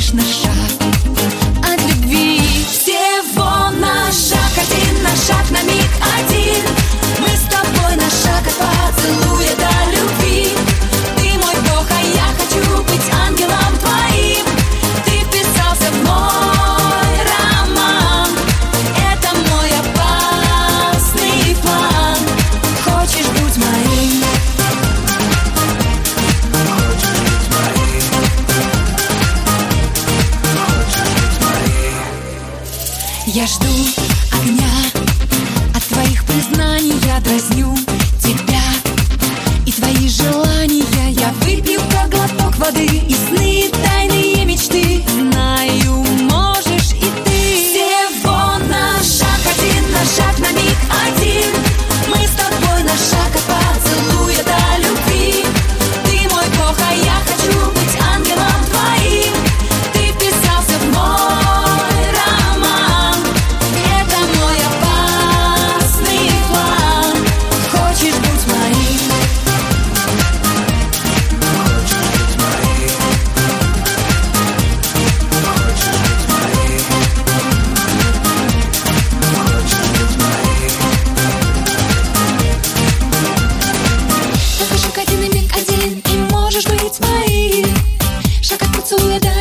лишь на шаг от любви. Всего на шаг один, на шаг на миг один. Мы с тобой на шаг от поцелуя до любви. Ты мой Бог, а я хочу быть ангелом твоим. Ты вписался в мой роман. Это мой опасный план. Хочешь быть моим? Я жду огня от твоих признаний, я дразню тебя и твои желания. Я выпью как глоток воды и сны, тайные мечты. Знаю, можешь и ты. Всего на шаг один, на шаг на миг один. Мы с тобой на шаг от поцелуя до любви. Ты мой Бог, а я хочу быть ангелом твоим. Ты вписался в мой роман. Это мой опасный план. Хочешь быть моим? Только шаг один и миг один, и можешь быть моим. Шаг от поцелуя до